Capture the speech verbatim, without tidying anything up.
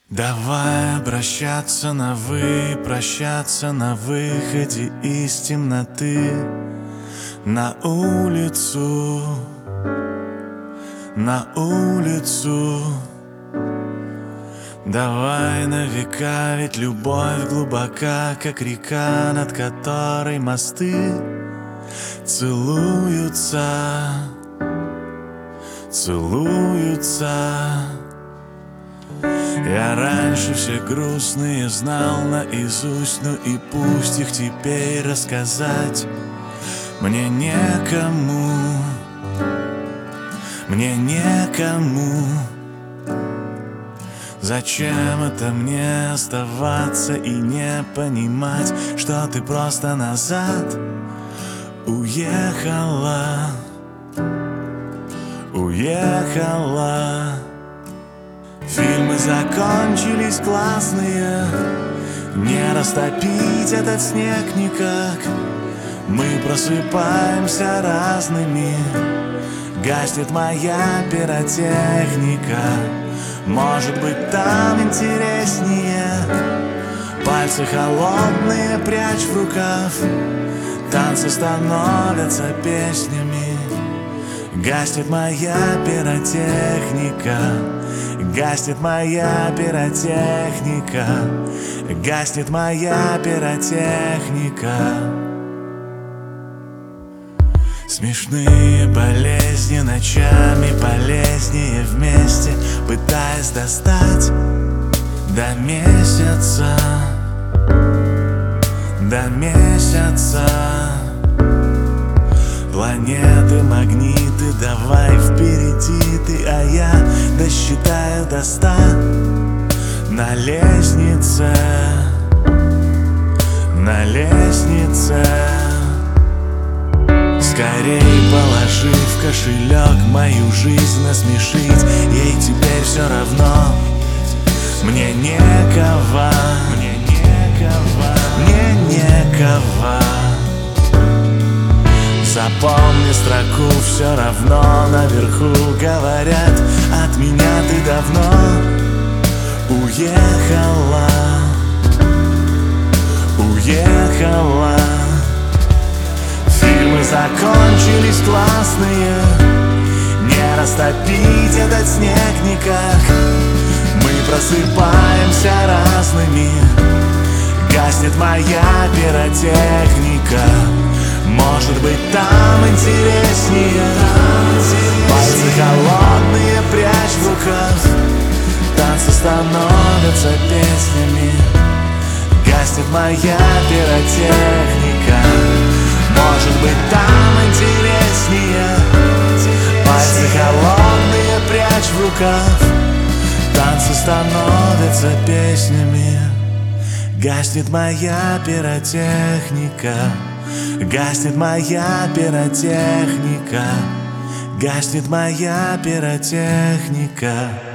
Давай обращаться на «вы», прощаться на выходе из темноты. На улицу, на улицу. Давай на века, ведь любовь глубока, как река, над которой мосты целуются, целуются. Я раньше все грустные знал наизусть, ну и пусть их теперь рассказать мне некому, мне некому. Зачем это мне оставаться и не понимать, что ты просто назад уехала, уехала. Фильмы закончились классные, не растопить этот снег никак. Мы просыпаемся разными, гаснет моя пиротехника. Может быть, там интереснее. Пальцы холодные прячь в рукав, танцы становятся песнями. Гаснет моя пиротехника, гаснет моя пиротехника, гаснет моя пиротехника. Смешные болезни ночами полезнее вместе, пытаясь достать до месяца, до месяца. Планеты, магниты, давай впереди ты, а я досчитаю до ста на лестнице, на лестнице. Скорей положи в кошелек мою жизнь насмешить, ей теперь все равно. Мне некого, мне некого, мне некого. Запомни строку, все равно наверху говорят: от меня ты давно уехала, уехала. Фильмы закончились классные, не растопить этот снег никак. Мы просыпаемся разными, гаснет моя пиротехника. Может быть, там интереснее. Пальцы холодные прячь в рукав, танцы становятся песнями. Гаснет моя пиротехника. Может быть, там интереснее. Пальцы холодные прячь в рукав, танцы становятся песнями. Гаснет моя пиротехника, гаснет моя пиротехника, гаснет моя пиротехника.